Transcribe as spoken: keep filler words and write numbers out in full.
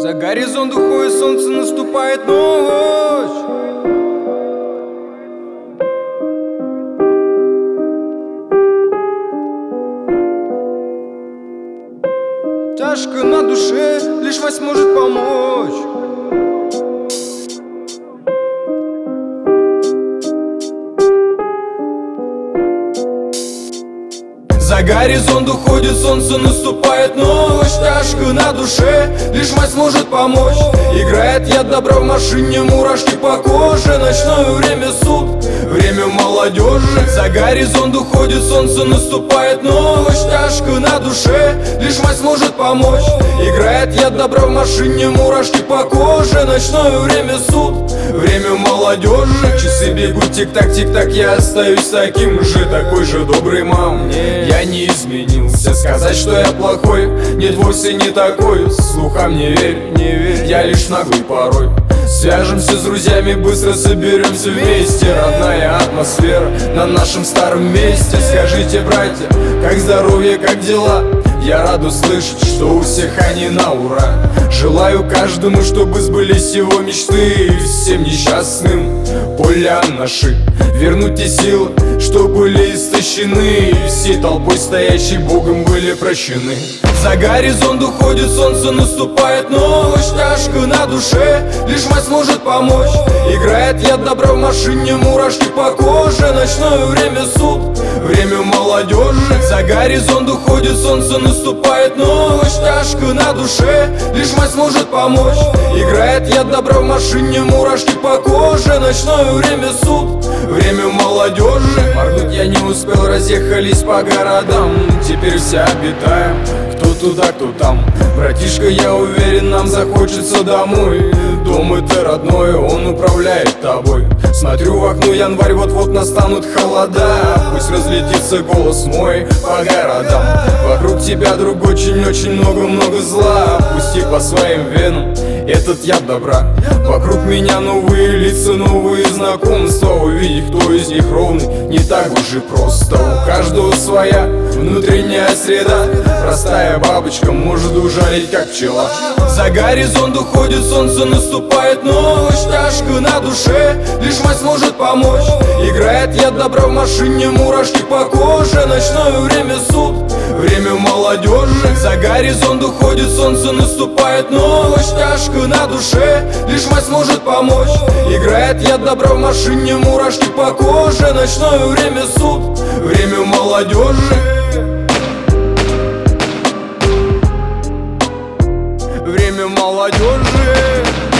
За горизонт уходит солнце, наступает ночь. Тяжко на душе, лишь мать может помочь. За горизонт уходит солнце, наступает ночь. Тяжко на душе, лишь мать сможет помочь. Играет яд добра в машине, мурашки по коже. Ночное время суд, время молодежи. За горизонт уходит солнце, наступает ночь. Тяжко на душе, лишь мать сможет помочь. Играет яд добра в машине, мурашки по коже. Ночное время суд, время молодежи. Часы бегут, тик-так, тик-так, я остаюсь таким же, такой же добрый, мам. Я не изменился, сказать, что я плохой, нет, вовсе не такой. Слухам не верь, не верь, я лишь наглый порой. Свяжемся с друзьями, быстро соберемся вместе. Родная атмосфера на нашем старом месте. Скажите, братья, как здоровье, как дела? Я рад услышать, что у всех они на ура. Желаю каждому, чтобы сбылись его мечты. И всем несчастным, поля наши, вернуть те силы, что были истощены. И всей толпой стоящей Богом были прощены. За горизонт уходит солнце, наступает ночь. Тяжко на душе, лишь мать сможет помочь. Играет яд добра в машине, мурашки по коже. Ночное время суд, время молодежи. За горизонт уходит солнце, наступает ночь. Тяжко на душе, лишь мать сможет помочь. Играет яд добра в машине, мурашки по коже. Ночное время суд, время молодежи. Моргнуть я не успел, разъехались по городам. Теперь все обитаем, кто туда, кто там. Братишка, я уверен, нам захочется домой. Дом это родной, он управляет тобой. Смотрю в окно, январь, вот-вот настанут холода. Пусть разлетится голос мой по городам. Вокруг тебя, друг, очень-очень много-много зла. Пусти по своим венам этот яд добра. Вокруг меня новые лица, новые знакомства. Увидеть, кто из них ровный, не так уж и просто. У каждого своя внутренняя среда. Простая бабочка может ужалить, как пчела. За горизонт уходит солнце, наступает ночь. Тяжко на душе, лишь мать сможет помочь. Играет яд добра в машине, мурашки по коже. Ночное время суд, время молодежи. За горизонт уходит солнце, наступает ночь. Тяжко на душе, лишь мать сможет помочь. Играет яд добра в машине, мурашки по коже. Ночное время суд, время молодежи. Время молодежи.